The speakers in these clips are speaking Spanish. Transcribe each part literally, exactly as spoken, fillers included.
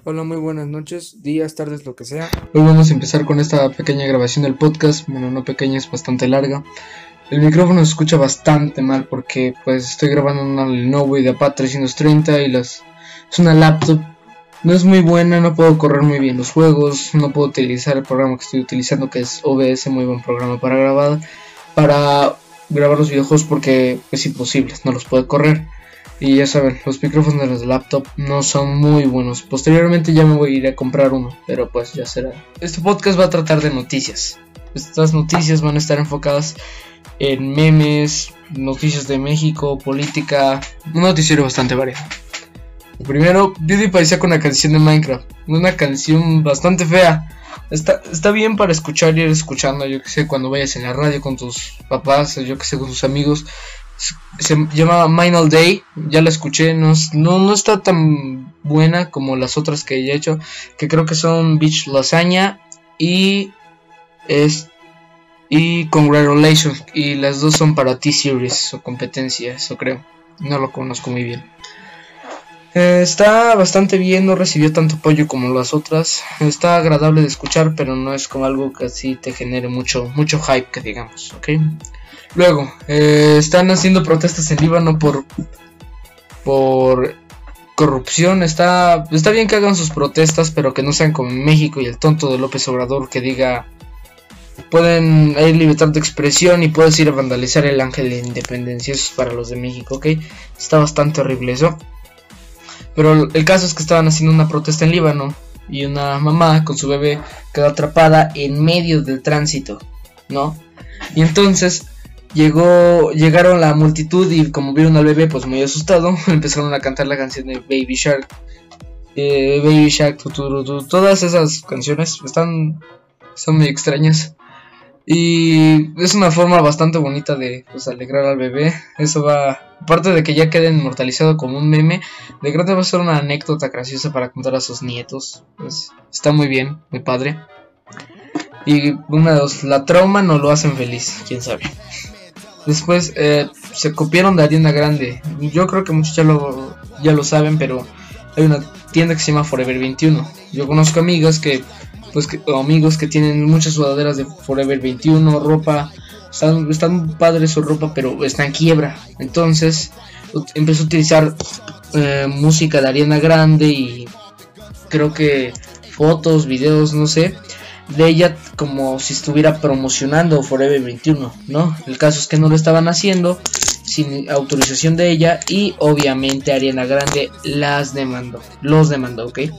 Hola, muy buenas noches, días, tardes, lo que sea. Hoy vamos a empezar con esta pequeña grabación del podcast. Bueno, no pequeña, es bastante larga. El micrófono se escucha bastante mal porque pues estoy grabando en una Lenovo IdeaPad trescientos treinta y las... es una laptop. No es muy buena, no puedo correr muy bien los juegos, no puedo utilizar el programa que estoy utilizando, que es O B S, muy buen programa para grabar, para grabar los videojuegos, porque es imposible, no los puedo correr. Y ya saben, los micrófonos de los laptop no son muy buenos. Posteriormente ya me voy a ir a comprar uno, pero pues ya será. Este podcast va a tratar de noticias. Estas noticias van a estar enfocadas en memes, noticias de México, política, un noticiero bastante variado. Primero, PewDiePie saca una canción de Minecraft, una canción bastante fea. Está, está bien para escuchar y ir escuchando, yo que sé, cuando vayas en la radio con tus papás, yo que sé, con tus amigos. Se llama Mine All Day, ya la escuché, no, no, no está tan buena como las otras que he hecho, que creo que son Beach Lasagna y es y Congratulations, y las dos son para T-Series o competencia, eso creo, no lo conozco muy bien. Eh, está bastante bien, no recibió tanto apoyo como las otras, está agradable de escuchar, pero no es como algo que así te genere mucho, mucho hype, que digamos, ¿ok? Luego, eh, están haciendo protestas en Líbano por por corrupción. Está, está bien que hagan sus protestas, pero que no sean como en México y el tonto de López Obrador que diga, pueden, hay libertad de expresión y puedes ir a vandalizar el ángel de independencia. Eso es para los de México, ¿ok? Está bastante horrible eso. Pero el caso es que estaban haciendo una protesta en Líbano y una mamá con su bebé quedó atrapada en medio del tránsito, ¿no? Y entonces Llegó, llegaron la multitud y como vieron al bebé pues muy asustado, empezaron a cantar la canción de Baby Shark, eh, Baby Shark, tu, tu, tu, todas esas canciones están, son muy extrañas y es una forma bastante bonita de pues alegrar al bebé. Eso va, aparte de que ya quede inmortalizado como un meme, de grande va a ser una anécdota graciosa para contar a sus nietos. Pues está muy bien, muy padre. Y una de dos, la trauma no lo hacen feliz, quién sabe. Después eh, se copiaron de Ariana Grande. Yo creo que muchos ya lo, ya lo saben, pero hay una tienda que se llama Forever veintiuno. Yo conozco amigas que, pues, que, o amigos que tienen muchas sudaderas de Forever veintiuno, ropa. Están, están padres su ropa, pero está en quiebra. Entonces empezó a utilizar eh, música de Ariana Grande y creo que fotos, videos, no sé, de ella como si estuviera promocionando Forever veintiuno, ¿no? El caso es que no lo estaban haciendo sin autorización de ella y obviamente Ariana Grande las demandó, los demandó, ¿ok?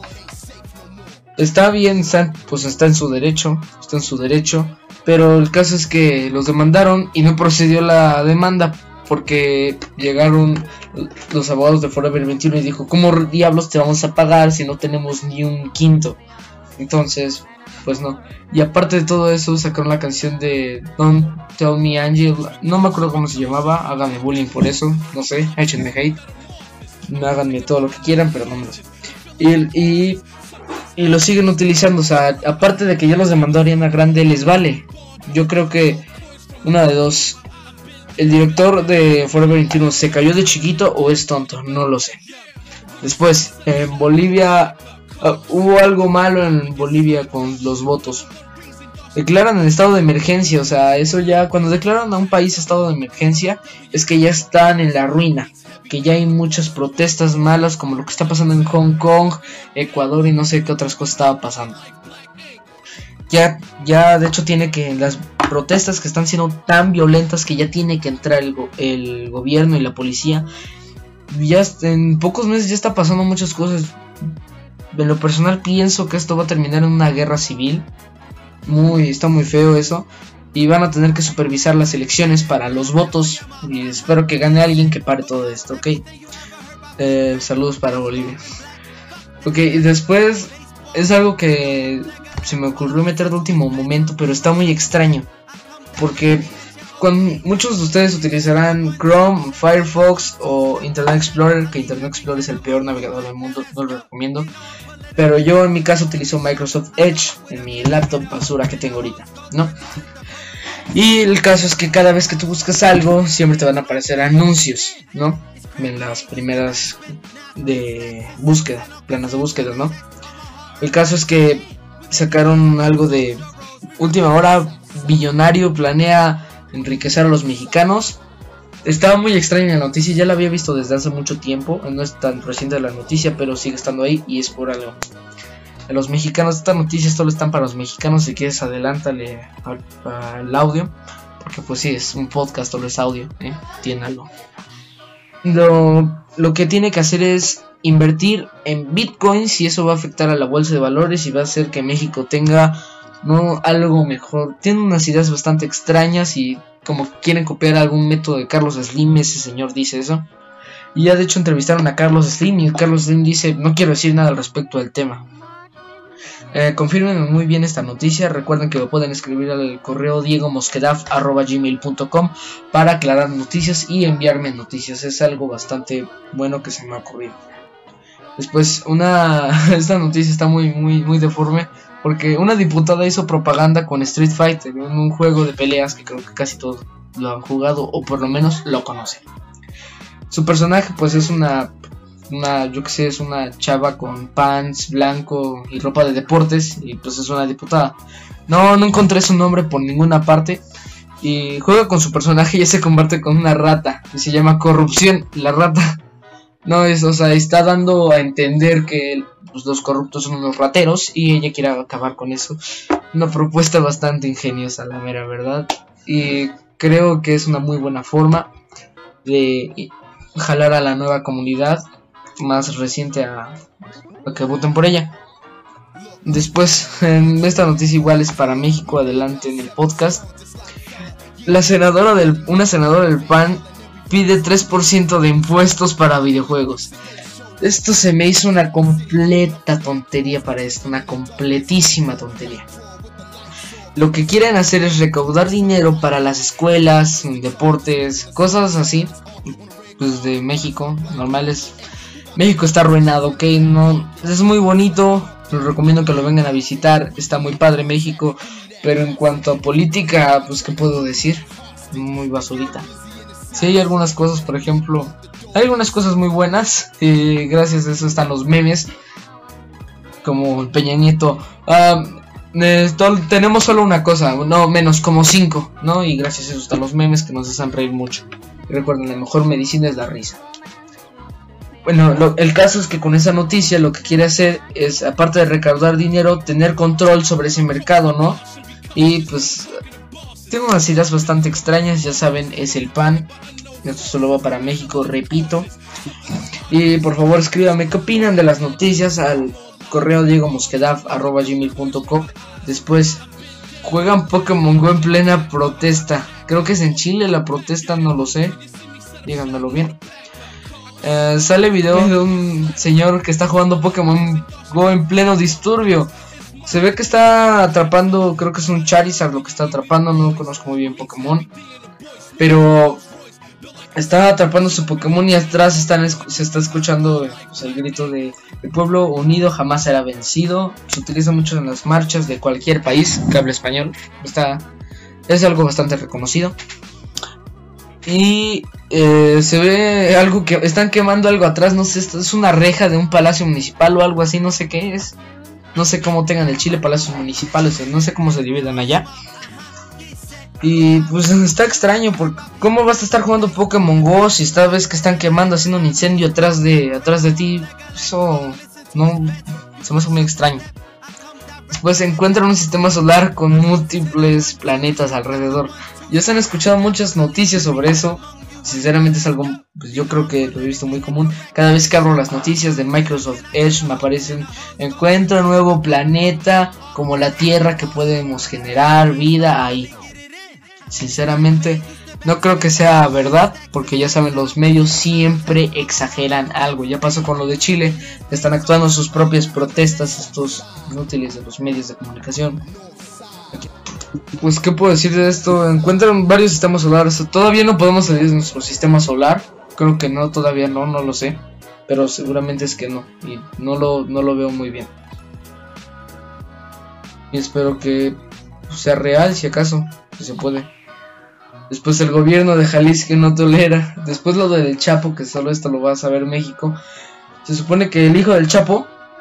Está bien, está, pues está en su derecho, está en su derecho, pero el caso es que los demandaron y no procedió la demanda porque llegaron los abogados de Forever veintiuno y dijo, ¿cómo diablos te vamos a pagar si no tenemos ni un quinto? Entonces, pues no. Y aparte de todo eso, sacaron la canción de Don't Tell Me Angel. No me acuerdo cómo se llamaba. Háganme bullying por eso. No sé, échenme hate. Háganme todo lo que quieran, pero no me lo sé. Y, y, y lo siguen utilizando. O sea, aparte de que ya los demandó Ariana Grande, les vale. Yo creo que una de dos. El director de Forever veintiuno se cayó de chiquito o es tonto. No lo sé. Después, en Bolivia... Uh, hubo algo malo en Bolivia con los votos. Declaran el estado de emergencia. O sea, eso ya, cuando declaran a un país estado de emergencia, es que ya están en la ruina, que ya hay muchas protestas malas, como lo que está pasando en Hong Kong, Ecuador y no sé qué otras cosas estaba pasando. Ya, ya de hecho tiene que, las protestas que están siendo tan violentas, que ya tiene que entrar el, go- el gobierno y la policía. Ya en pocos meses ya está pasando muchas cosas. En lo personal pienso que esto va a terminar en una guerra civil. Muy, está muy feo eso. Y van a tener que supervisar las elecciones para los votos. Y espero que gane alguien que pare todo esto, ¿ok? Eh, saludos para Bolivia. Ok, y después es algo que se me ocurrió meter de último momento, pero está muy extraño. Porque cuando muchos de ustedes utilizarán Chrome, Firefox o Internet Explorer, que Internet Explorer es el peor navegador del mundo, no lo recomiendo. Pero yo en mi caso utilizo Microsoft Edge en mi laptop basura que tengo ahorita, ¿no? Y el caso es que cada vez que tú buscas algo, siempre te van a aparecer anuncios, ¿no? En las primeras de búsqueda, planas de búsqueda, ¿no? El caso es que sacaron algo de última hora, billonario planea enriquecer a los mexicanos. Estaba muy extraña la noticia, ya la había visto desde hace mucho tiempo, no es tan reciente la noticia, pero sigue estando ahí y es por algo. A los mexicanos, estas noticias solo están para los mexicanos, si quieres adelántale al audio, porque pues sí, es un podcast, solo es audio, ¿eh? Tiene algo. Lo, lo que tiene que hacer es invertir en bitcoins y eso va a afectar a la bolsa de valores y va a hacer que México tenga no algo mejor. Tiene unas ideas bastante extrañas y como quieren copiar algún método de Carlos Slim, ese señor dice eso. Y ya de hecho entrevistaron a Carlos Slim y Carlos Slim dice: no quiero decir nada al respecto del tema. Eh, confirmen muy bien esta noticia. Recuerden que lo pueden escribir al correo diego mosquedaf arroba gmail punto com para aclarar noticias y enviarme noticias. Es algo bastante bueno que se me ha ocurrido. Después, una esta noticia está muy muy muy deforme, porque una diputada hizo propaganda con Street Fighter, en un juego de peleas que creo que casi todos lo han jugado o por lo menos lo conocen. Su personaje pues es una una yo que sé, es una chava con pants blanco y ropa de deportes y pues es una diputada. No no encontré su nombre por ninguna parte y juega con su personaje y se convierte con una rata y se llama Corrupción la rata. No es, o sea, está dando a entender que pues, los corruptos son unos rateros y ella quiere acabar con eso. Una propuesta bastante ingeniosa, la mera verdad, y creo que es una muy buena forma de jalar a la nueva comunidad más reciente a, a que voten por ella. Después, en esta noticia igual es para México, adelante en el podcast. La senadora del, una senadora del P A N pide tres por ciento de impuestos para videojuegos. Esto se me hizo una completa tontería para esto, una completísima tontería. Lo que quieren hacer es recaudar dinero para las escuelas, deportes, cosas así, pues de México, normales. México está arruinado, ok, no, es muy bonito, les recomiendo que lo vengan a visitar, está muy padre México, pero en cuanto a política, pues qué puedo decir, muy basurita. Sí hay algunas cosas, por ejemplo, hay algunas cosas muy buenas y gracias a eso están los memes, como el Peña Nieto. Uh, eh, to- tenemos solo una cosa, no menos, como cinco, ¿no? Y gracias a eso están los memes que nos hacen reír mucho. Y recuerden, la mejor medicina es la risa. Bueno, lo, el caso es que con esa noticia lo que quiere hacer es, aparte de recaudar dinero, tener control sobre ese mercado, ¿no? Y pues tengo unas ideas bastante extrañas, ya saben, es el P A N. Esto solo va para México, repito. Y por favor escríbanme qué opinan de las noticias al correo diego mosquedaf arroba gmail punto com. Después, juegan Pokémon Go en plena protesta. Creo que es en Chile la protesta, no lo sé. Díganmelo bien. Uh, sale video de un señor que está jugando Pokémon Go en pleno disturbio. Se ve que está atrapando, creo que es un Charizard lo que está atrapando, no conozco muy bien Pokémon, pero está atrapando su Pokémon y atrás están, se está escuchando pues, el grito de el pueblo unido jamás será vencido. Se utiliza mucho en las marchas de cualquier país que hable español, está, es algo bastante reconocido. Y eh, se ve algo que están quemando algo atrás, no sé, esto es una reja de un palacio municipal o algo así, no sé qué es. No sé cómo tengan el Chile palacios municipales, no sé cómo se dividen allá. Y pues está extraño, porque ¿cómo vas a estar jugando Pokémon Go si esta vez que están quemando, haciendo un incendio atrás de atrás de ti? Eso no, se me hace muy extraño. Después se encuentran un sistema solar con múltiples planetas alrededor. Ya se han escuchado muchas noticias sobre eso. Sinceramente es algo, pues yo creo que lo he visto muy común. Cada vez que abro las noticias de Microsoft Edge me aparecen: encuentra un nuevo planeta como la Tierra que podemos generar vida ahí. Sinceramente no creo que sea verdad, porque ya saben, los medios siempre exageran algo. Ya pasó con lo de Chile, están actuando sus propias protestas estos inútiles de los medios de comunicación. Pues qué puedo decir de esto, encuentran varios sistemas solares. Todavía no podemos salir de nuestro sistema solar, creo que no, todavía no, no lo sé, pero seguramente es que no, y no lo, no lo veo muy bien. Y espero que sea real, si acaso, si se puede. Después el gobierno de Jalisco no tolera. Después lo del Chapo, que solo esto lo va a saber México. Se supone que el hijo del Chapo,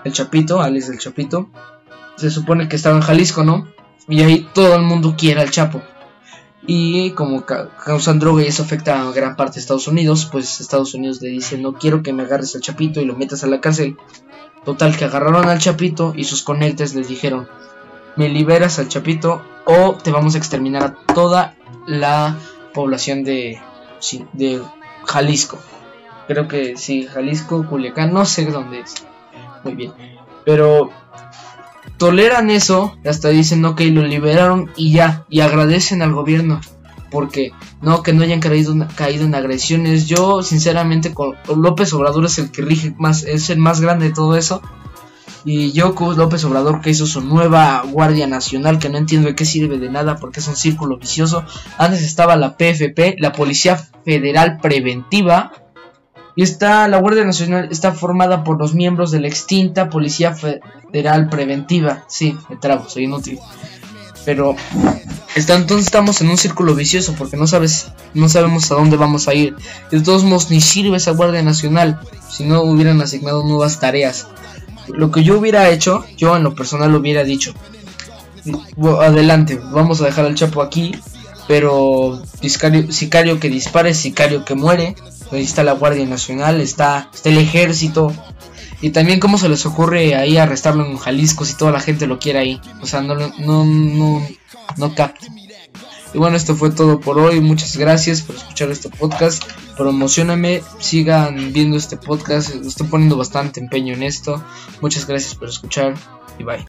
el Chapito, alias el Chapito, se supone que estaba en Jalisco, ¿no? Y ahí todo el mundo quiere al Chapo. Y como ca- causan droga y eso afecta a gran parte de Estados Unidos, pues Estados Unidos le dice: no quiero que me agarres al Chapito y lo metas a la cárcel. Total, que agarraron al Chapito y sus conectes les dijeron: me liberas al Chapito o te vamos a exterminar a toda la población de, sí, de Jalisco. Creo que sí, Jalisco, Culiacán, no sé dónde es. Muy bien. Pero toleran eso, hasta dicen ok, lo liberaron y ya, y agradecen al gobierno porque no, que no hayan caído, caído en agresiones. Yo sinceramente con López Obrador es el que rige más, es el más grande de todo eso. Y yo con López Obrador, que hizo su nueva Guardia Nacional, que no entiendo de qué sirve de nada porque es un círculo vicioso. Antes estaba la P F P, la Policía Federal Preventiva, y está la Guardia Nacional, está formada por los miembros de la extinta Policía Federal Preventiva. Sí, me trabo, soy inútil. Pero está, entonces estamos en un círculo vicioso porque no sabes, no sabemos a dónde vamos a ir. De todos modos ni sirve esa Guardia Nacional si no hubieran asignado nuevas tareas. Lo que yo hubiera hecho, yo en lo personal lo hubiera dicho: adelante, vamos a dejar al Chapo aquí, pero sicario, sicario que dispare, sicario que muere. Ahí está la Guardia Nacional, está, está el ejército. Y también cómo se les ocurre ahí arrestarlo en Jalisco si toda la gente lo quiere ahí. O sea, no, no, no, no capta. Y bueno, esto fue todo por hoy. Muchas gracias por escuchar este podcast. Promocióname, sigan viendo este podcast. Estoy poniendo bastante empeño en esto. Muchas gracias por escuchar y bye.